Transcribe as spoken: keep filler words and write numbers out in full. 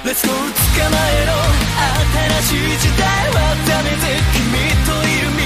Let's go 捕まえろ新しい時代はダメで君といる